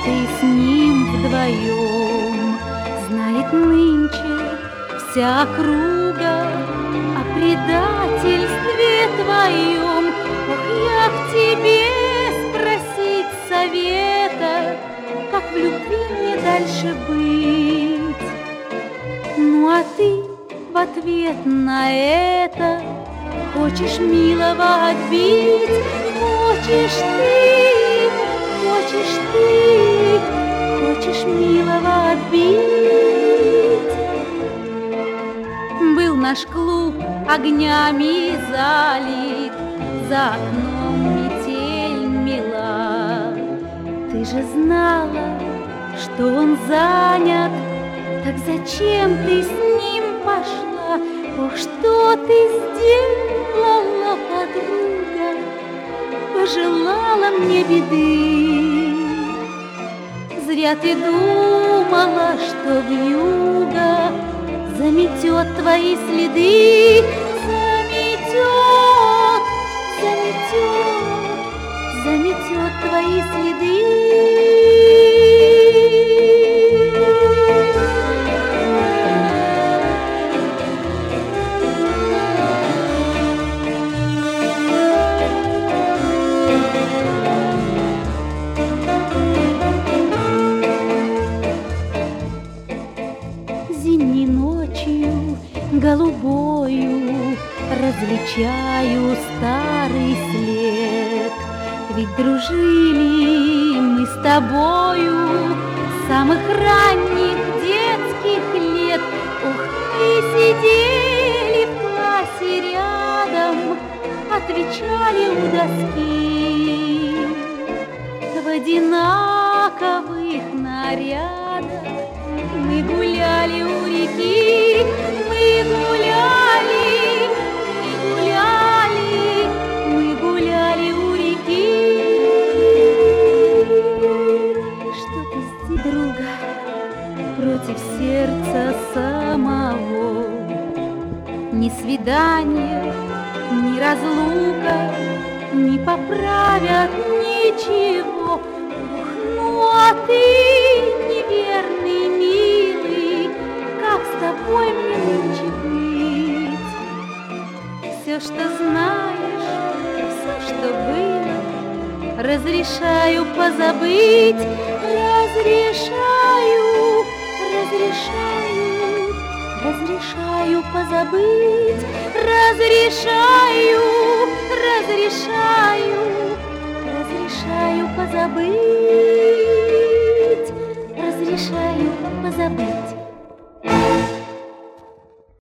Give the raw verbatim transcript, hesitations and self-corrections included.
ты с ним вдвоем. Знает нынче вся округа о предательстве твоем. Ох, я к тебе спросить совета, как в любви мне дальше быть. Ну а ты в ответ на это хочешь милого отбить. Хочешь ты, хочешь ты, хочешь милого отбить. Был наш клуб огнями залит, за окном метель мела. Ты же знала, что он занят, так зачем ты с ним пошла? Ох, что ты сделала, подруга, пожелала мне беды. Зря ты думала, что вьюга заметет твои следы. Заметет, заметет, заметет твои следы. Зимней ночью голубою различаю старый след. Ведь дружили мы с тобою с самых ранних детских лет. Ох, мы сидели в классе рядом, отвечали у доски. В одинаковых нарядах мы гуляли у реки. Мы гуляли, мы гуляли, мы гуляли у реки. Что ты здесь, друга, против сердца самого? Ни свидание, ни разлука не поправят ничего. Ох, ну а ты, неверный, милый, как с тобой мне нынче быть? Все, что знаешь, все, что было, разрешаю позабыть. Разрешаю, разрешаю, разрешаю позабыть. Разрешаю, разрешаю, разрешаю позабыть.